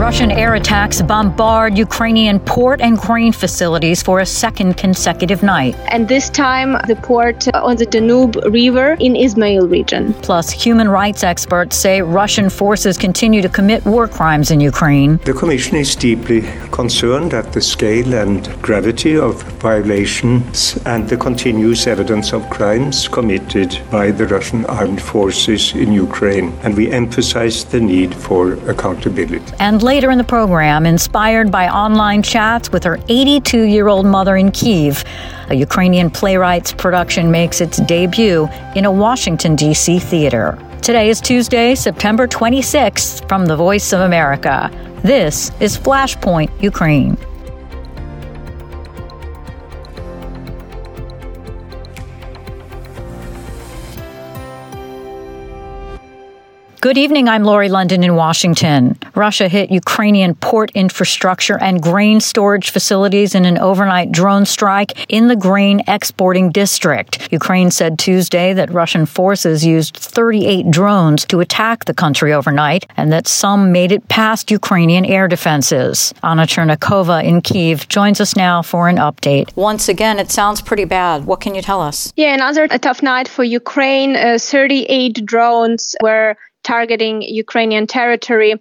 Russian air attacks bombard Ukrainian port and grain facilities for a second consecutive night. And this time, the port on the Danube River in Izmail region. Plus, human rights experts say Russian forces continue to commit war crimes in Ukraine. The Commission is deeply concerned at the scale and gravity of violations and the continuous evidence of crimes committed by the Russian armed forces in Ukraine. And we emphasize the need for accountability. And later in the program, inspired by online chats with her 82-year-old mother in Kyiv, a Ukrainian playwright's production makes its debut in a Washington, D.C. theater. Today is Tuesday, September 26th, from the Voice of America. This is Flashpoint Ukraine. Good evening, I'm Lori London in Washington. Russia hit Ukrainian port infrastructure and grain storage facilities in an overnight drone strike in the grain exporting district. Ukraine said Tuesday that Russian forces used 38 drones to attack the country overnight and that some made it past Ukrainian air defenses. Anna Chernikova in Kyiv joins us now for an update. Once again, it sounds pretty bad. What can you tell us? Yeah, another tough night for Ukraine. 38 drones were targeting Ukrainian territory,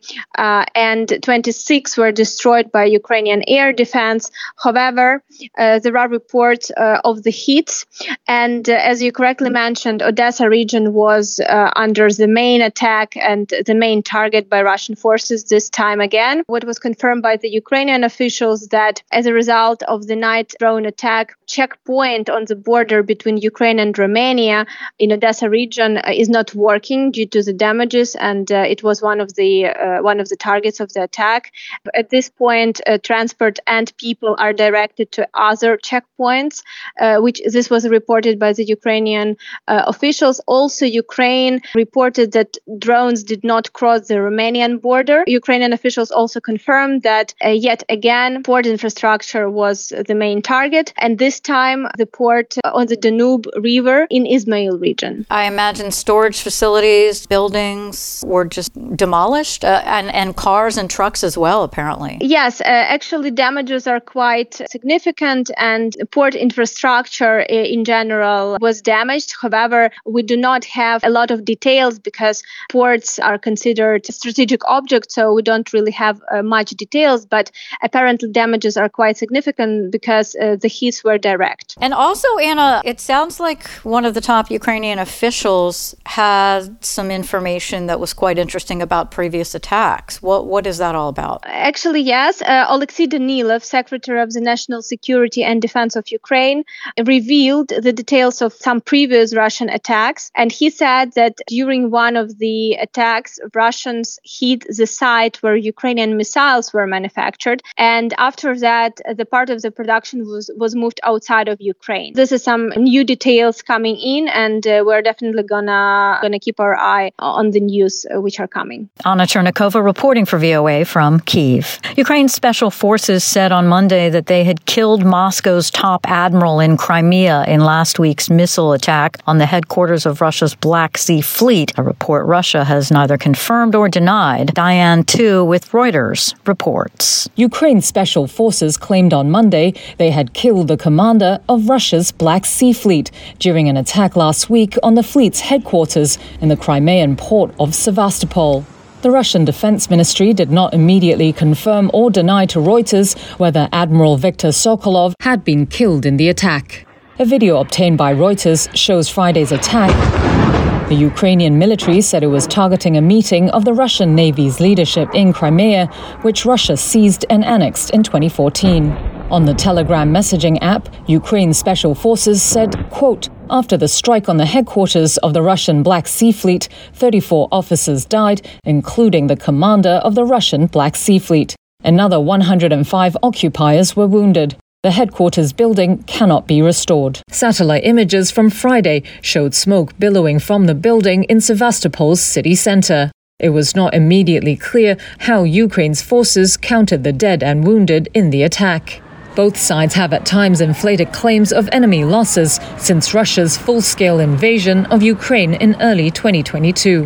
and 26 were destroyed by Ukrainian air defense. However, there are reports of the hits, and as you correctly mentioned, Odessa region was under the main attack and the main target by Russian forces this time again. What was confirmed by the Ukrainian officials that as a result of the night drone attack, checkpoint on the border between Ukraine and Romania in Odessa region is not working due to the damages, and it was one of the targets of the attack. At this point, transport and people are directed to other checkpoints, which this was reported by the Ukrainian officials. Also, Ukraine reported that drones did not cross the Romanian border. Ukrainian officials also confirmed that yet again, port infrastructure was the main target, and this time the port on the Danube River in Izmail region. I imagine storage facilities, buildings were just demolished, and cars and trucks as well, apparently. Yes, actually damages are quite significant, and port infrastructure in general was damaged. However, we do not have a lot of details because ports are considered strategic objects, so we don't really have much details, but apparently damages are quite significant because the hits were direct. And also, Anna, it sounds like one of the top Ukrainian officials had some information that was quite interesting about previous attacks. What is that all about? Actually, yes. Alexei Danilov, Secretary of the National Security and Defense of Ukraine, revealed the details of some previous Russian attacks. And he said that during one of the attacks, Russians hit the site where Ukrainian missiles were manufactured. And after that, the part of the production was moved outside of Ukraine. This is some new details coming in, and we're definitely gonna keep our eye on the news which are coming. Anna Chernikova reporting for VOA from Kyiv. Ukraine's special forces said on Monday that they had killed Moscow's top admiral in Crimea in last week's missile attack on the headquarters of Russia's Black Sea Fleet, a report Russia has neither confirmed or denied. Diane Tu with Reuters reports. Ukraine's special forces claimed on Monday they had killed the commander of Russia's Black Sea Fleet during an attack last week on the fleet's headquarters in the Crimean port of Sevastopol. The Russian Defense Ministry did not immediately confirm or deny to Reuters whether Admiral Viktor Sokolov had been killed in the attack. A video obtained by Reuters shows Friday's attack. The Ukrainian military said it was targeting a meeting of the Russian Navy's leadership in Crimea, which Russia seized and annexed in 2014. On the Telegram messaging app, Ukraine's special forces said, quote, after the strike on the headquarters of the Russian Black Sea Fleet, 34 officers died, including the commander of the Russian Black Sea Fleet. Another 105 occupiers were wounded. The headquarters building cannot be restored. Satellite images from Friday showed smoke billowing from the building in Sevastopol's city center. It was not immediately clear how Ukraine's forces counted the dead and wounded in the attack. Both sides have at times inflated claims of enemy losses since Russia's full-scale invasion of Ukraine in early 2022.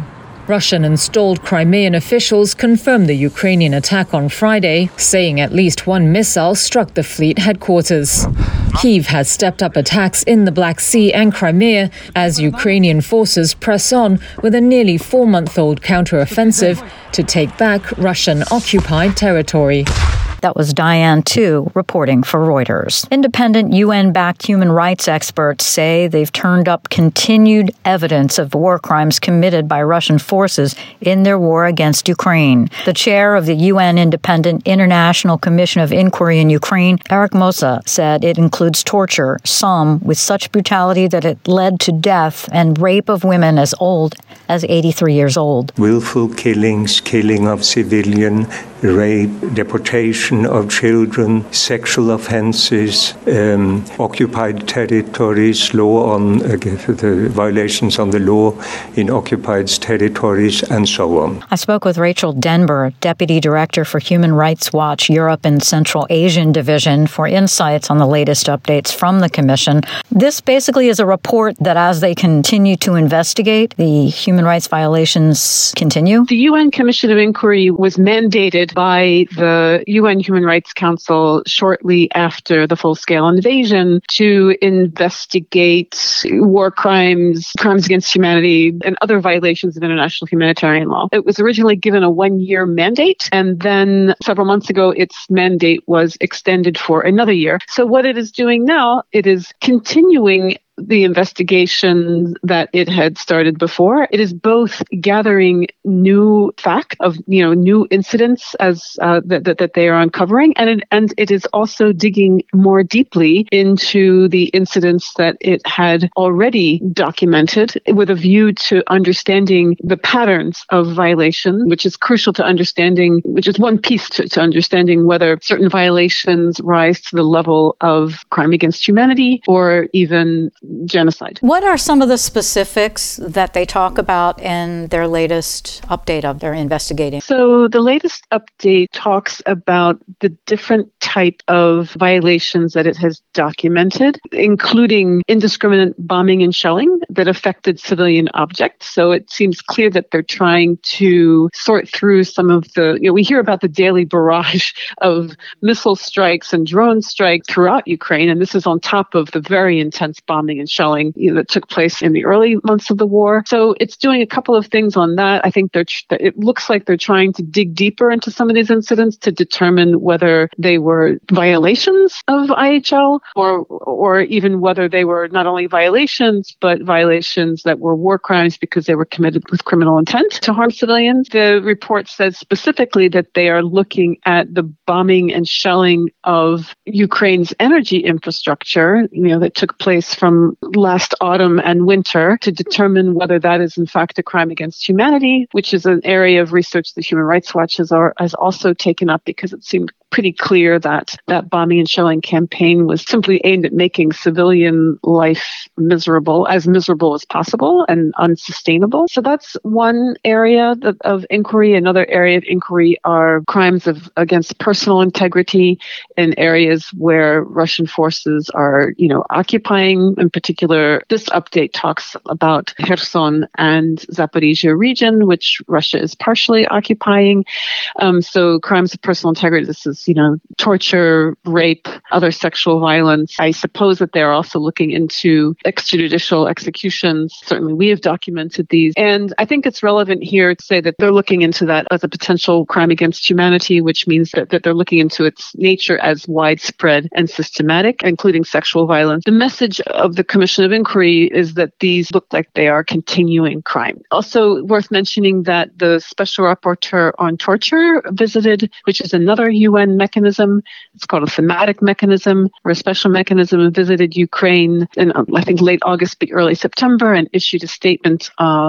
Russian-installed Crimean officials confirmed the Ukrainian attack on Friday, saying at least one missile struck the fleet headquarters. Kyiv has stepped up attacks in the Black Sea and Crimea as Ukrainian forces press on with a nearly 4-month-old counteroffensive to take back Russian-occupied territory. That was Diane Tu reporting for Reuters. Independent UN-backed human rights experts say they've turned up continued evidence of war crimes committed by Russian forces in their war against Ukraine. The chair of the UN Independent International Commission of Inquiry in Ukraine, Eric Mosa, said it includes torture, some with such brutality that it led to death, and rape of women as old as 83 years old. Willful killings, killing of civilian, rape, deportation of children, sexual offenses, occupied territories, the violations on the law in occupied territories, and so on. I spoke with Rachel Denber, Deputy Director for Human Rights Watch Europe and Central Asian Division, for insights on the latest updates from the Commission. This basically is a report that as they continue to investigate, the human rights violations continue. The UN Commission of Inquiry was mandated by the UN Human Rights Council shortly after the full-scale invasion to investigate war crimes, crimes against humanity, and other violations of international humanitarian law. It was originally given a 1-year mandate, and then several months ago, its mandate was extended for another year. So what it is doing now, it is continuing the investigation that it had started before. It is both gathering new fact of new incidents as that they are uncovering, and it is also digging more deeply into the incidents that it had already documented with a view to understanding the patterns of violation, which is crucial to understanding, which is one piece to understanding whether certain violations rise to the level of crime against humanity or even genocide. What are some of the specifics that they talk about in their latest update of their investigating? So the latest update talks about the different type of violations that it has documented, including indiscriminate bombing and shelling that affected civilian objects. So it seems clear that they're trying to sort through some of the, we hear about the daily barrage of missile strikes and drone strikes throughout Ukraine, and this is on top of the very intense bombing and shelling that took place in the early months of the war. So it's doing a couple of things on that. I think it looks like they're trying to dig deeper into some of these incidents to determine whether they were violations of IHL or even whether they were not only violations, but violations that were war crimes because they were committed with criminal intent to harm civilians. The report says specifically that they are looking at the bombing and shelling of Ukraine's energy infrastructure, that took place from last autumn and winter to determine whether that is in fact a crime against humanity, which is an area of research that Human Rights Watch has also taken up because it seemed pretty clear that that bombing and shelling campaign was simply aimed at making civilian life miserable as possible and unsustainable. So that's one area of inquiry. Another area of inquiry are crimes against personal integrity in areas where Russian forces are, occupying. In particular, this update talks about Kherson and Zaporizhia region, which Russia is partially occupying. So crimes of personal integrity, this is, torture, rape, other sexual violence. I suppose that they're also looking into extrajudicial executions. Certainly we have documented these. And I think it's relevant here to say that they're looking into that as a potential crime against humanity, which means that they're looking into its nature as widespread and systematic, including sexual violence. The message of the Commission of Inquiry is that these look like they are continuing crime. Also worth mentioning that the Special Rapporteur on Torture visited, which is another UN mechanism. It's called a thematic mechanism, or a special mechanism, visited Ukraine in, I think, late August, but early September, and issued a statement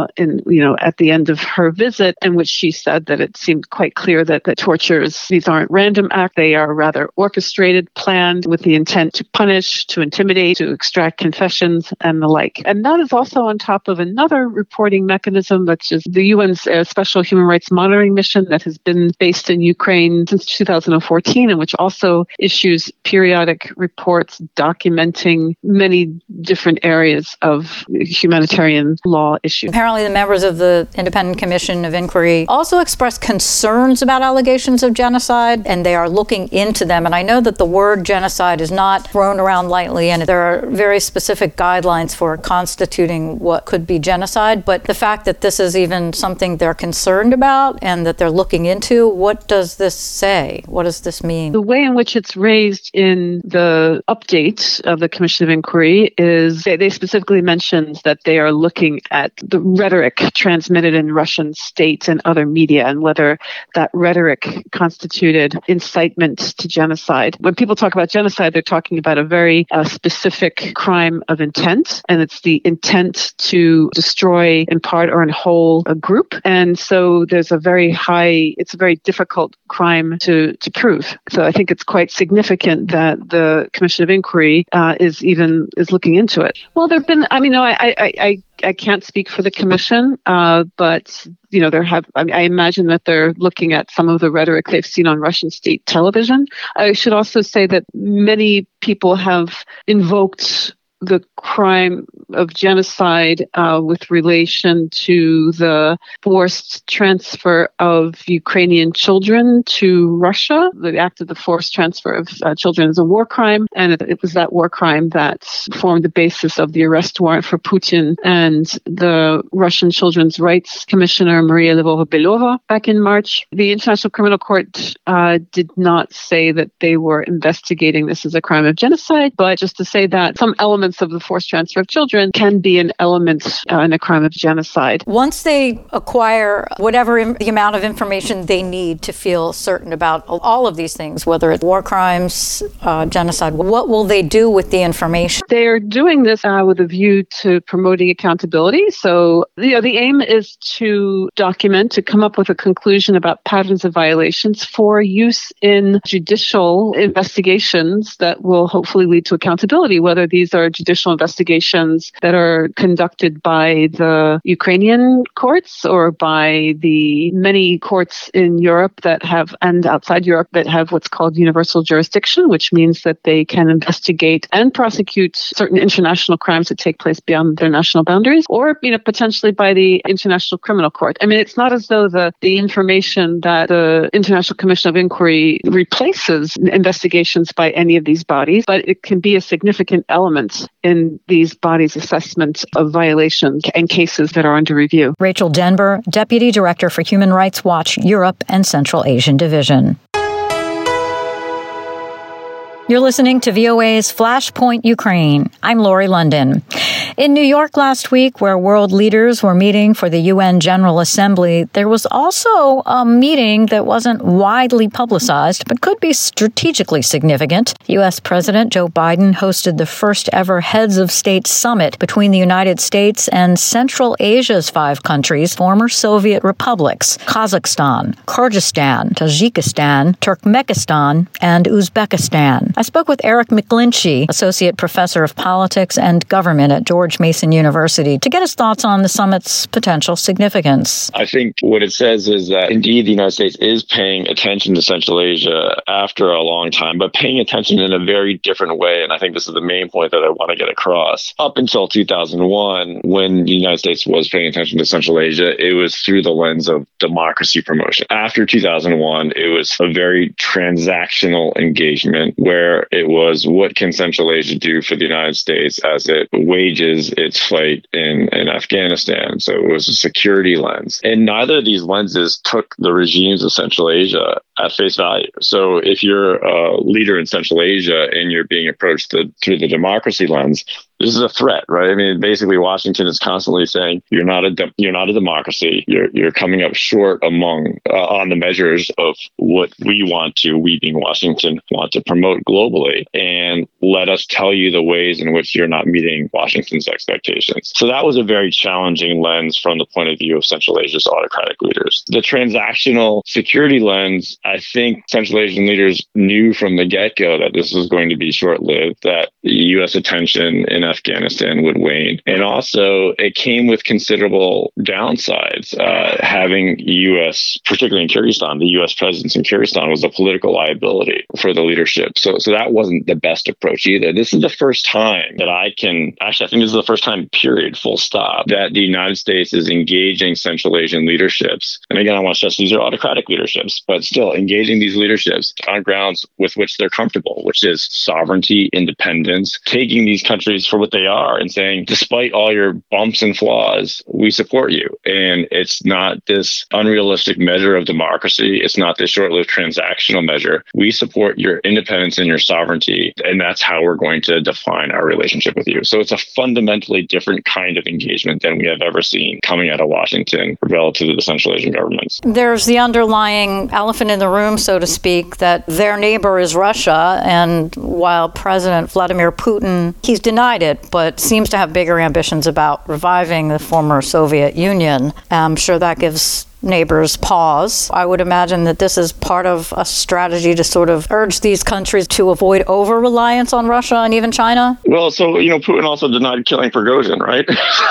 at the end of her visit, in which she said that it seemed quite clear that these aren't random acts. They are rather orchestrated, planned with the intent to punish, to intimidate, to extract confessions, and the like. And that is also on top of another reporting mechanism, which is the UN's Special Human Rights Monitoring Mission that has been based in Ukraine since 2004. 2014, and which also issues periodic reports documenting many different areas of humanitarian law issues. Apparently, the members of the Independent Commission of Inquiry also expressed concerns about allegations of genocide, and they are looking into them. And I know that the word genocide is not thrown around lightly, and there are very specific guidelines for constituting what could be genocide. But the fact that this is even something they're concerned about and that they're looking into, what does this say? What does this mean? The way in which it's raised in the update of the Commission of Inquiry is they specifically mentioned that they are looking at the rhetoric transmitted in Russian state and other media and whether that rhetoric constituted incitement to genocide. When people talk about genocide, they're talking about a very specific crime of intent, and it's the intent to destroy in part or in whole a group. And so it's a very difficult crime to prove. So I think it's quite significant that the Commission of Inquiry is looking into it. Well, there've been, I can't speak for the commission, but I imagine that they're looking at some of the rhetoric they've seen on Russian state television. I should also say that many people have invoked the crime of genocide with relation to the forced transfer of Ukrainian children to Russia. The act of the forced transfer of children is a war crime, and it was that war crime that formed the basis of the arrest warrant for Putin and the Russian Children's Rights Commissioner Maria Lvova-Belova back in March. The International Criminal Court did not say that they were investigating this as a crime of genocide, but just to say that some elements of the forced transfer of children can be an element in a crime of genocide. Once they acquire whatever the amount of information they need to feel certain about all of these things, whether it's war crimes, genocide, what will they do with the information? They are doing this with a view to promoting accountability. So the aim is to come up with a conclusion about patterns of violations for use in judicial investigations that will hopefully lead to accountability, whether these are judicial investigations that are conducted by the Ukrainian courts or by the many courts in Europe and outside Europe that have what's called universal jurisdiction, which means that they can investigate and prosecute certain international crimes that take place beyond their national boundaries, or potentially by the International Criminal Court. I mean, it's not as though the information that the International Commission of Inquiry replaces investigations by any of these bodies, but it can be a significant element in these bodies' assessment of violations and cases that are under review. Rachel Denber, Deputy Director for Human Rights Watch Europe and Central Asian Division. You're listening to VOA's Flashpoint Ukraine. I'm Lori London. In New York last week, where world leaders were meeting for the UN General Assembly, there was also a meeting that wasn't widely publicized, but could be strategically significant. U.S. President Joe Biden hosted the first ever Heads of State Summit between the United States and Central Asia's 5 countries, former Soviet republics, Kazakhstan, Kyrgyzstan, Tajikistan, Turkmenistan, and Uzbekistan. I spoke with Eric McGlinchey, Associate Professor of Politics and Government at George Mason University, to get his thoughts on the summit's potential significance. I think what it says is that indeed the United States is paying attention to Central Asia after a long time, but paying attention in a very different way. And I think this is the main point that I want to get across. Up until 2001, when the United States was paying attention to Central Asia, it was through the lens of democracy promotion. After 2001, it was a very transactional engagement where it was, what can Central Asia do for the United States as it wages its fight in Afghanistan? So it was a security lens. And neither of these lenses took the regimes of Central Asia at face value. So if you're a leader in Central Asia and you're being approached through the democracy lens, this is a threat, right? I mean, basically, Washington is constantly saying you're not a democracy. You're coming up short on the measures of what we being Washington, want to promote globally, and let us tell you the ways in which you're not meeting Washington's expectations. So that was a very challenging lens from the point of view of Central Asia's autocratic leaders. The transactional security lens I think Central Asian leaders knew from the get-go that this was going to be short-lived, that the U.S. attention in Afghanistan would wane. And also, it came with considerable downsides. Having U.S., particularly in Kyrgyzstan, the U.S. presence in Kyrgyzstan was a political liability for the leadership. So that wasn't the best approach either. This is the first time that I think this is the first time, period, full stop, that the United States is engaging Central Asian leaderships. And again, I want to stress these are autocratic leaderships, but still engaging these leaderships on grounds with which they're comfortable, which is sovereignty, independence, taking these countries for what they are and saying, despite all your bumps and flaws, we support you. And it's not this unrealistic measure of democracy. It's not this short-lived transactional measure. We support your independence and your sovereignty, and that's how we're going to define our relationship with you. So it's a fundamentally different kind of engagement than we have ever seen coming out of Washington relative to the Central Asian governments. There's the underlying elephant in the room, so to speak, that their neighbor is Russia, and while President Vladimir Putin, he's denied it, but seems to have bigger ambitions about reviving the former Soviet Union. I'm sure that gives neighbors pause. I would imagine that this is part of a strategy to sort of urge these countries to avoid over-reliance on Russia and even China. Well, so, Putin also denied killing Prigozhin, right?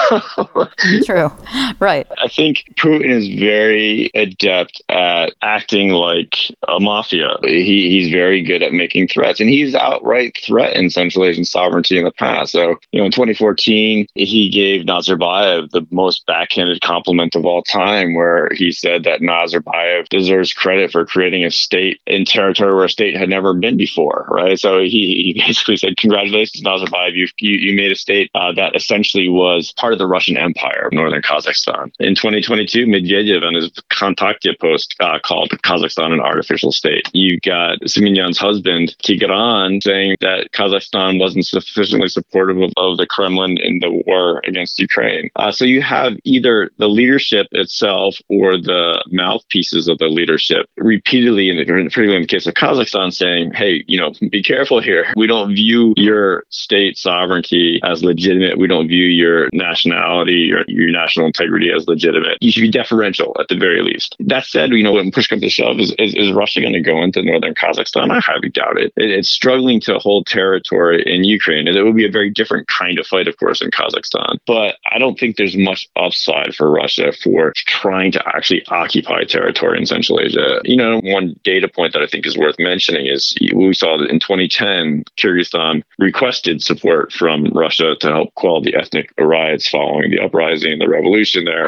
True. Right. I think Putin is very adept at acting like a mafia. He's very good at making threats, and he's outright threatened Central Asian sovereignty in the past. So, in 2014, he gave Nazarbayev the most backhanded compliment of all time, where he said that Nazarbayev deserves credit for creating a state in territory where a state had never been before, right? So he basically said, congratulations, Nazarbayev, you made a state that essentially was part of the Russian Empire of northern Kazakhstan. In 2022, Medvedev on his Kontakte post called Kazakhstan an artificial state. You got Simonyan's husband, Tigran, saying that Kazakhstan wasn't sufficiently supportive of the Kremlin in the war against Ukraine. So you have either the leadership itself or the mouthpieces of the leadership repeatedly, particularly in the case of Kazakhstan, saying, hey, be careful here. We don't view your state sovereignty as legitimate. We don't view your nationality or your national integrity as legitimate. You should be deferential at the very least. That said, when push comes to shove, is Russia going to go into northern Kazakhstan? I highly doubt it. It's struggling to hold territory in Ukraine. And it would be a very different kind of fight, of course, in Kazakhstan. But I don't think there's much upside for Russia for trying to actually occupy territory in Central Asia. One data point that I think is worth mentioning is we saw that in 2010, Kyrgyzstan requested support from Russia to help quell the ethnic riots following the uprising, the revolution there,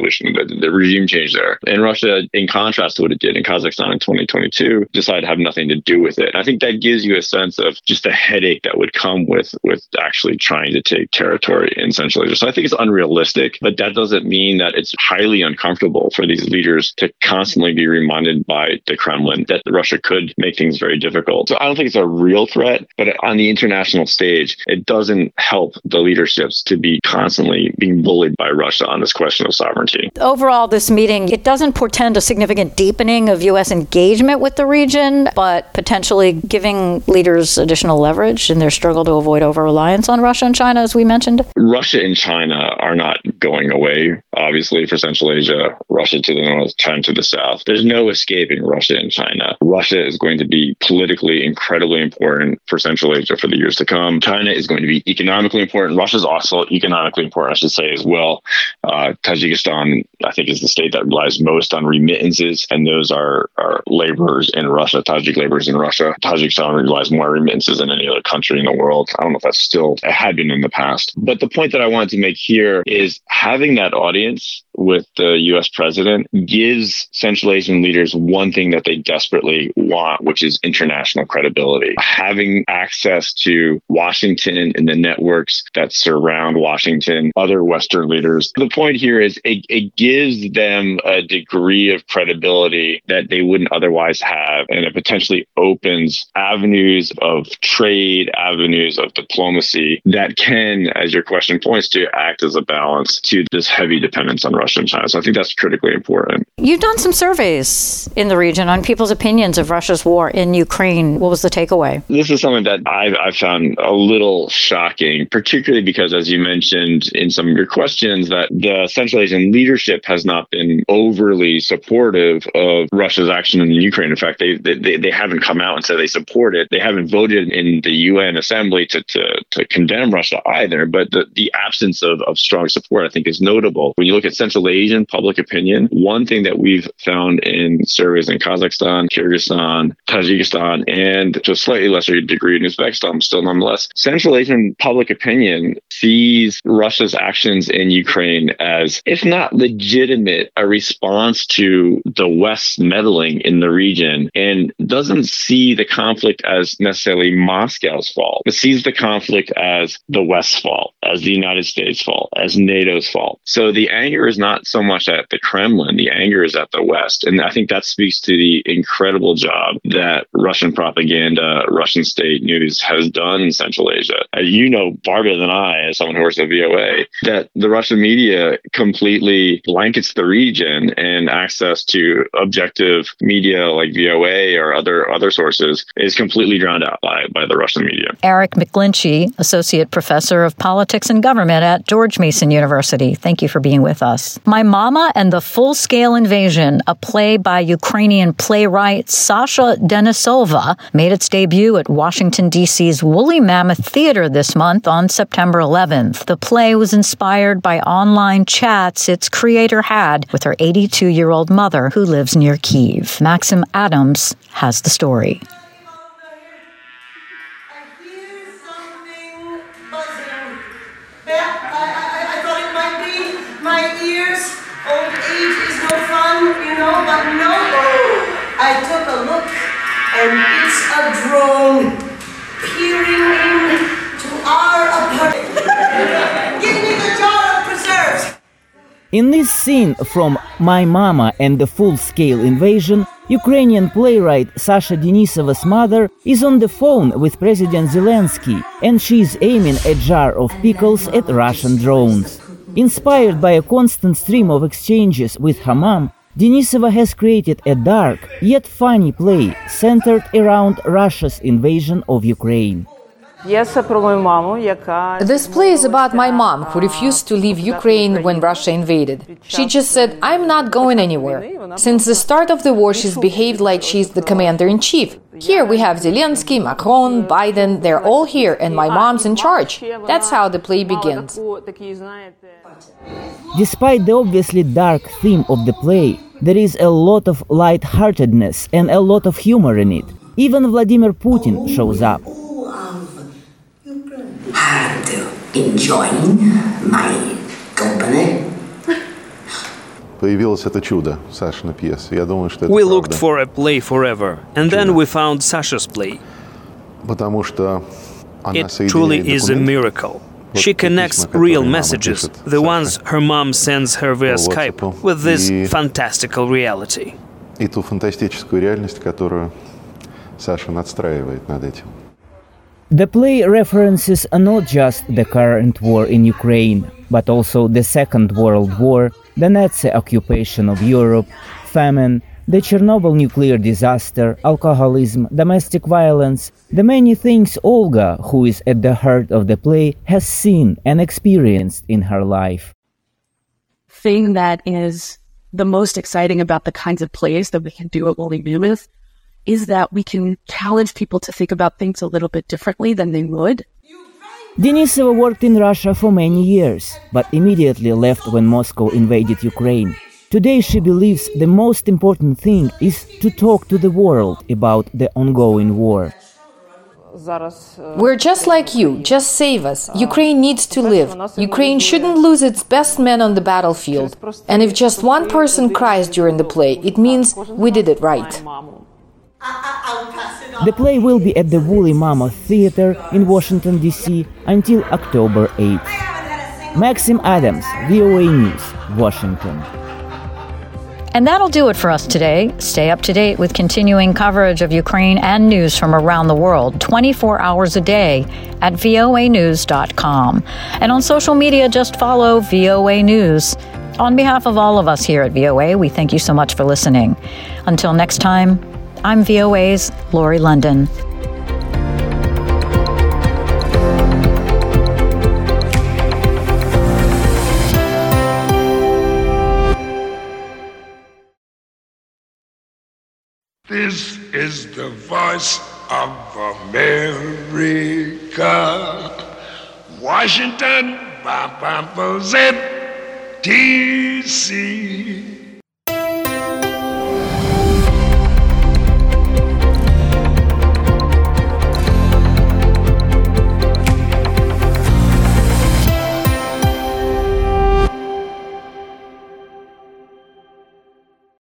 the regime change there. And Russia, in contrast to what it did in Kazakhstan in 2022, decided to have nothing to do with it. And I think that gives you a sense of just the headache that would come with actually trying to take territory in Central Asia. So I think it's unrealistic, but that doesn't mean that it's highly uncomfortable for these leaders to constantly be reminded by the Kremlin that Russia could make things very difficult. So I don't think it's a real threat, but on the international stage, it doesn't help the leaderships to be constantly being bullied by Russia on this question of sovereignty. Overall, this meeting, it doesn't portend a significant deepening of U.S. engagement with the region, but potentially giving leaders additional leverage in their struggle to avoid over-reliance on Russia and China, as we mentioned. Russia and China are not going away, obviously, for Central Asia. Russia to the north, China to the south. There's no escaping Russia and China. Russia is going to be politically incredibly important for Central Asia for the years to come. China is going to be economically important. Russia is also economically important, I should say, as well. Tajikistan, I think, is the state that relies most on remittances, and those are laborers in Russia, Tajik laborers in Russia. Tajikistan relies more on remittances than any other country in the world. I don't know if that's still, it had been in the past. But the point that I wanted to make here is having that audience with the U.S. president gives Central Asian leaders one thing that they desperately want, which is international credibility. Having access to Washington and the networks that surround Washington, other Western leaders. The point here is it gives them a degree of credibility that they wouldn't otherwise have, and it potentially opens avenues of trade, avenues of diplomacy that can, as your question points to, act as a balance to this heavy dependence on Russia. Russia and China. So I think that's critically important. You've done some surveys in the region on people's opinions of Russia's war in Ukraine. What was the takeaway? This is something that I've found a little shocking, particularly because, as you mentioned in some of your questions, that the Central Asian leadership has not been overly supportive of Russia's action in Ukraine. In fact, they haven't come out and said they support it. They haven't voted in the UN Assembly to condemn Russia either. But the absence of strong support, I think, is notable. When you look at Central Asian public opinion, one thing that we've found in surveys in Kazakhstan, Kyrgyzstan, Tajikistan, and to a slightly lesser degree in Uzbekistan, still nonetheless, Central Asian public opinion sees Russia's actions in Ukraine as, if not legitimate, a response to the West's meddling in the region, and doesn't see the conflict as necessarily Moscow's fault, but sees the conflict as the West's fault, as the United States' fault, as NATO's fault. So the anger is not so much at the Kremlin, the anger is at the West. And I think that speaks to the incredible job that Russian propaganda, Russian state news has done in Central Asia. As you know far better than I, as someone who works at VOA, that the Russian media completely blankets the region, and access to objective media like VOA or other sources is completely drowned out by the Russian media. Eric McGlinchey, Associate Professor of Politics and Government at George Mason University. Thank you for being with us. My Mama and the Full-Scale Invasion, a play by Ukrainian playwright Sasha Denisova, made its debut at Washington, D.C.'s Woolly Mammoth Theater this month on September 11th. The play was inspired by online chats its creator had with her 82-year-old mother who lives near Kyiv. Maxim Adams has the story. But no, I took a look, and it's a drone peering into our apartment. Give me the jar of preserves. In this scene from My Mama and the Full-Scale Invasion, Ukrainian playwright Sasha Denisova's mother is on the phone with President Zelensky, and she is aiming a jar of pickles at Russian drones. Inspired by a constant stream of exchanges with her mom, Denisova has created a dark yet funny play centered around Russia's invasion of Ukraine. This play is about my mom, who refused to leave Ukraine when Russia invaded. She just said, "I'm not going anywhere." Since the start of the war, she's behaved like she's the commander-in-chief. Here we have Zelensky, Macron, Biden, they're all here, and my mom's in charge. That's how the play begins. Despite the obviously dark theme of the play, there is a lot of light-heartedness and a lot of humor in it. Even Vladimir Putin shows up. And enjoying my company. We looked for a play forever, and then we found Sasha's play. It truly is a miracle. She connects real messages, the ones her mom sends her via Skype, with this fantastical reality. The play references not just the current war in Ukraine, but also the Second World War, the Nazi occupation of Europe, famine, the Chernobyl nuclear disaster, alcoholism, domestic violence, the many things Olga, who is at the heart of the play, has seen and experienced in her life. Thing that is the most exciting about the kinds of plays that we can do at Woolly Mammoth is that we can challenge people to think about things a little bit differently than they would. Denisova worked in Russia for many years, but immediately left when Moscow invaded Ukraine. Today she believes the most important thing is to talk to the world about the ongoing war. We're just like you, just save us. Ukraine needs to live. Ukraine shouldn't lose its best men on the battlefield. And if just one person cries during the play, it means we did it right. The play will be at the Woolly Mammoth Theater in Washington, D.C. until October 8th. Maxim Adams, VOA News, Washington. And that'll do it for us today. Stay up to date with continuing coverage of Ukraine and news from around the world 24 hours a day at voanews.com. And on social media, just follow VOA News. On behalf of all of us here at VOA, we thank you so much for listening. Until next time, I'm VOA's Lori London. This is the voice of America. Washington, D.C.